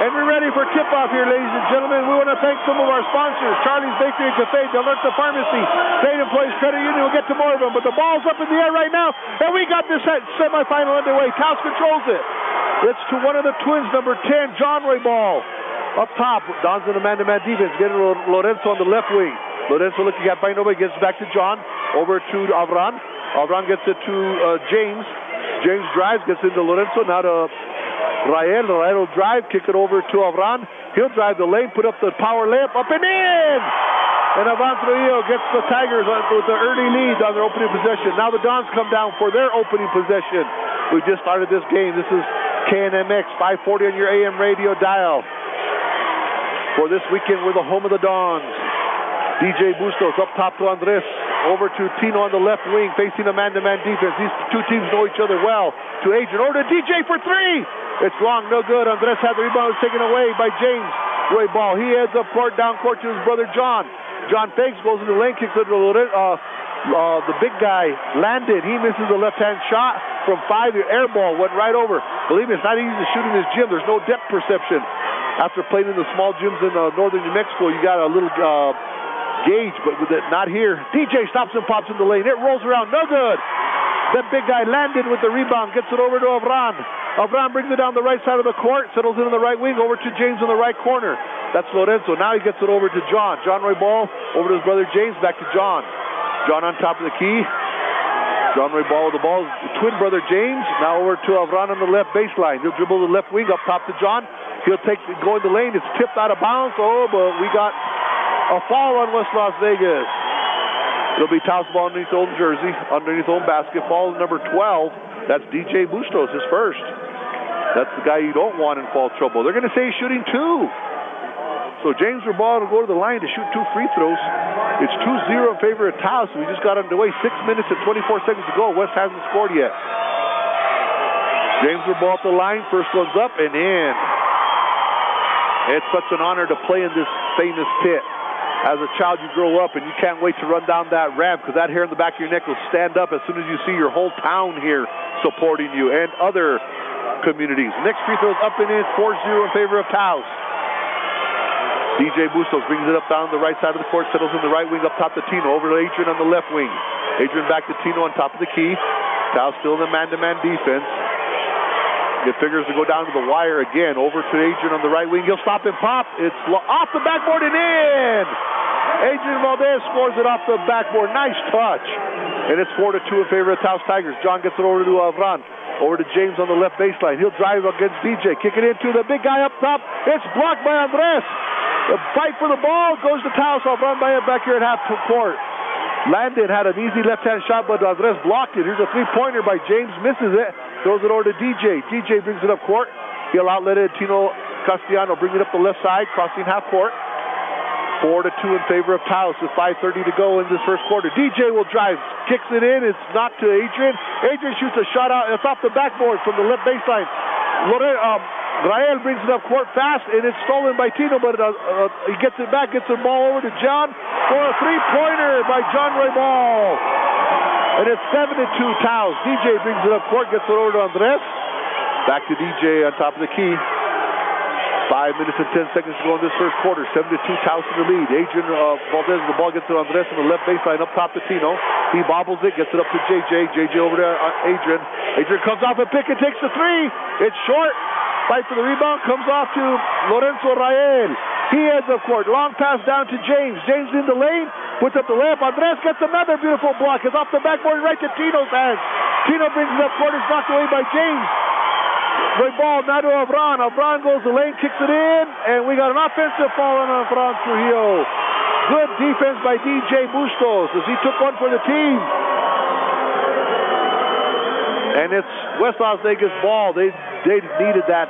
And we're ready for tip-off here, ladies and gentlemen. We want to thank some of our sponsors, Charlie's Bakery and Cafe, Delerta Pharmacy, State Employees Credit Union. We'll get to more of them, but the ball's up in the air right now, and we got this semifinal underway. Taos controls it. It's to one of the twins, number 10, John Roybal. Up top, Don's in a man-to-man defense, getting Lorenzo on the left wing. Lorenzo looking at by nobody, gets back to John, over to Avran. Avran gets it to James. James drives, gets into Lorenzo, now to Rael. Rael will drive, kick it over to Avran. He'll drive the lane, put up the power layup, up and in! And Avran Trujillo gets the Tigers with the early lead on their opening possession. Now the Dons come down for their opening possession. We just started this game. This is KNMX, 540 on your AM radio dial. For this weekend, we're the home of the Dons. DJ Bustos up top to Andres. Over to Tino on the left wing, facing a man-to-man defense. These two teams know each other well. To Adrian, over to DJ for three. It's long, no good. Andres had the rebound, taken away by James Roybal. He heads up court, down court to his brother John. John fakes, goes into the lane, kicks it to the big guy, Landon. He misses the left-hand shot from 5. The air ball went right over. Believe me, it's not easy to shoot in this gym. There's no depth perception. After playing in the small gyms in northern New Mexico, you got a little gauge, but with it not here. DJ stops and pops in the lane. It rolls around, no good. That big guy Landon with the rebound, gets it over to Avran. Avran brings it down the right side of the court, settles it in the right wing, over to James in the right corner. That's Lorenzo. Now he gets it over to John. John Roybal over to his brother James, back to John. John on top of the key. John Roybal with the ball. Twin brother James. Now over to Avran on the left baseline. He'll dribble the left wing up top to John. He'll go in the lane. It's tipped out of bounds. Oh, but we got a foul on West Las Vegas. It'll be Taos ball underneath the old jersey, underneath the old basket. Foul number 12. That's DJ Bustos, his first. That's the guy you don't want in foul trouble. They're going to say he's shooting 2. So James Roybal will go to the line to shoot 2 free throws. It's 2-0 in favor of Taos. We just got underway. 6 minutes and 24 seconds to go. West hasn't scored yet. James Roybal at the line. First one's up and in. It's such an honor to play in this famous pit. As a child, you grow up and you can't wait to run down that ramp, because that hair in the back of your neck will stand up as soon as you see your whole town here supporting you and other communities. Next free throw is up and in. 4-0 in favor of Taos. DJ Bustos brings it up down the right side of the court, settles in the right wing up top to Tino. Over to Adrian on the left wing. Adrian back to Tino on top of the key. Taos still in the man-to-man defense. It figures to go down to the wire again. Over to Adrian on the right wing. He'll stop and pop. It's off the backboard and in. Adrian Valdez scores it off the backboard. Nice touch. And it's 4-2 in favor of Taos Tigers. John gets it over to Avran. Over to James on the left baseline. He'll drive against DJ. Kick it into the big guy up top. It's blocked by Andres. The fight for the ball goes to Taos. Avran by it back here at half court. Landon had an easy left-hand shot, but Andres blocked it. Here's a three-pointer by James. Misses it. Throws it over to DJ. DJ brings it up court. He'll outlet it. Tino Castellano brings it up the left side, crossing half court. 4-2 in favor of Taos with 5:30 to go in this first quarter. DJ will drive. Kicks it in. It's knocked to Adrian. Adrian shoots a shot out. It's off the backboard from the left baseline. Rael brings it up court fast, and it's stolen by Tino, but he gets it back, gets the ball over to John for a three-pointer by John Roybal. And it's 7-2 Taos. DJ brings it up court, gets it over to Andres. Back to DJ on top of the key. 5 minutes and 10 seconds to go in this first quarter. 7-2 Taos in the lead. Adrian Valdez, the ball gets to Andres on the left baseline up top to Tino. He bobbles it, gets it up to JJ. JJ over to Adrian. Adrian comes off a pick and takes the three. It's short. Fight for the rebound, comes off to Lorenzo Rael. He heads up court. Long pass down to James. James in the lane, puts up the layup. Andres gets another beautiful block. It's off the backboard right to Tino's hands. Tino brings it up court. It's knocked away by James. Roybal now to Avran. Avran goes the lane, kicks it in, and we got an offensive foul on Avran Trujillo. Good defense by DJ Bustos as he took one for the team. And it's West Las Vegas ball. They needed that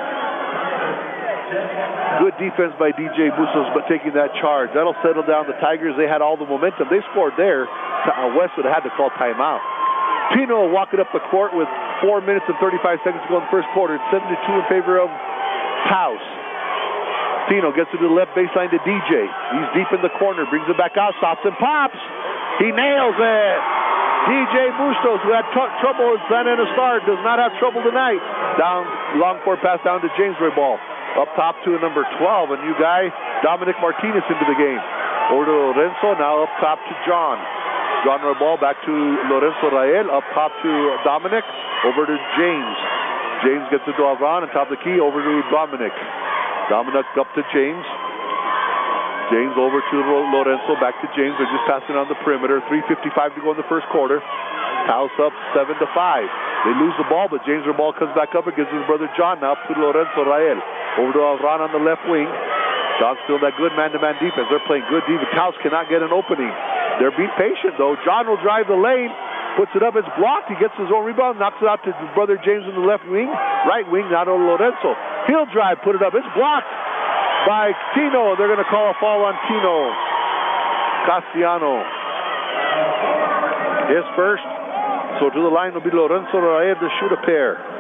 good defense by DJ Bustos, but taking that charge. That'll settle down the Tigers. They had all the momentum. They scored there. West would have had to call timeout. Tino walking up the court with 4 minutes and 35 seconds to go in the first quarter. It's 7-2 in favor of Taos. Tino gets it to the left baseline to DJ. He's deep in the corner, brings it back out, stops and pops. He nails it. DJ Bustos, who had trouble in Santa Ana Star, does not have trouble tonight. Down, long court pass down to James Roybal. Up top to number 12, a new guy, Dominic Martinez into the game. Over to Lorenzo, now up top to John. John the ball back to Lorenzo Rael, up top to Dominic, over to James. James gets it to Avron, and top of the key, over to Dominic. Dominic up to James. James over to Lorenzo, back to James. They're just passing on the perimeter. 3:55 to go in the first quarter. House up 7-5. They lose the ball, but James ball comes back up and gives his brother John now to Lorenzo Rael. Over to Avron on the left wing. John's still that good man-to-man defense. They're playing good defense. House cannot get an opening. They're being patient, though. John will drive the lane, puts it up. It's blocked. He gets his own rebound, knocks it out to his brother James in the left wing. Right wing, now to Lorenzo. He'll drive, put it up. It's blocked by Tino. They're going to call a foul on Tino Castellano. His first. So to the line will be Lorenzo Rael to shoot a pair.